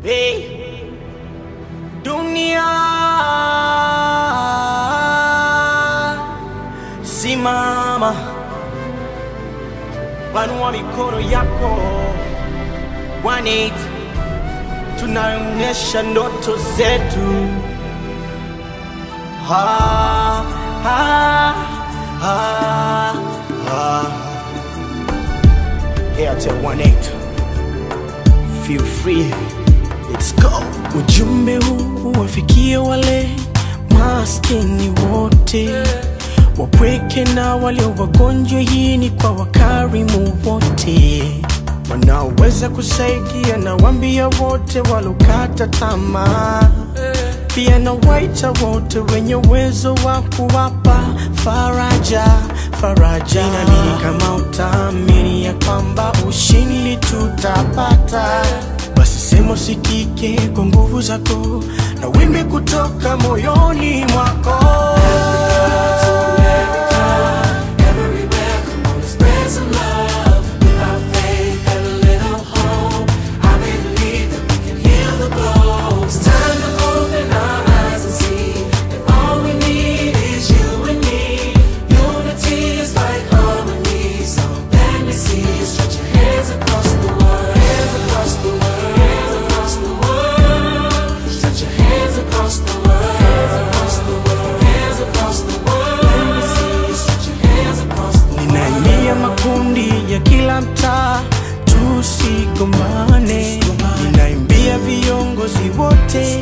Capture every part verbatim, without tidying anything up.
Hey, dunia simama, panua mikono yako. One eight, tunaonyesha ndoto zetu. Ha, ha, ha, ha. Airtel one eight, feel free, let's go. Ujumbe huu wafikie wale maskini wote, wapweke na wale wagonjwa. Hii ni kwa wakarimu wote wanaoweza kusaidia, na wambia wote walokata tamaa. Pia na waita wote wenye uwezo wa kuwapa faraja, faraja. Ninaamini kama utaamini ya kwamba ushindi tutapata, basi sema usikike kwa nguvu zako na wimbi kutoka moyoni mwako. Ya kila mtaa tusigombane, ninaimbia viongozi wote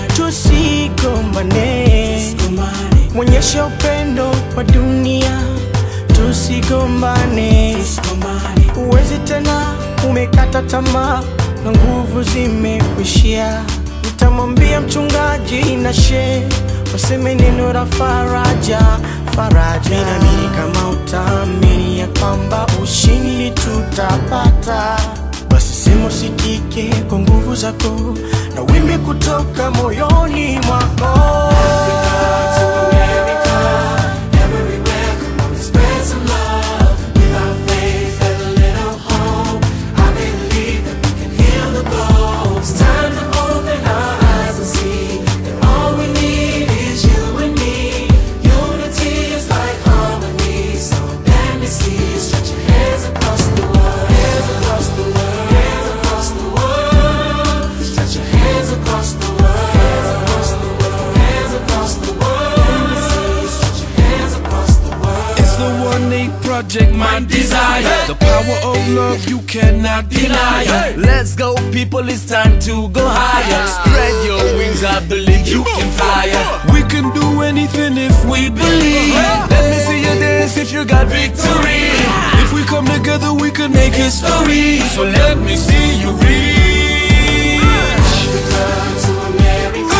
tusigombane, mwonyesha upendo kwa dunia tusigombane. Uwezi tena, umekata tamaa na nguvu zimekuishia, nitamwambia mchungaji na shehe waseme neno la faraja, faraja. Ninaamini kama utaamini ya kwamba ushindi tutapata, basi sema usikike kwa nguvu zako na wimbi kutoka moyoni mwako. Project, my desire, the power of love you cannot deny. Let's go people, it's time to go higher. Spread your wings, I believe you can fly. We can do anything if we believe. Let me see you dance if you got victory. If we come together we can make history. So let me see you reach. Return to America.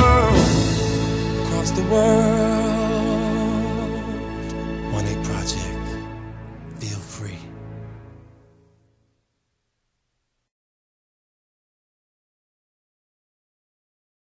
One eight Project.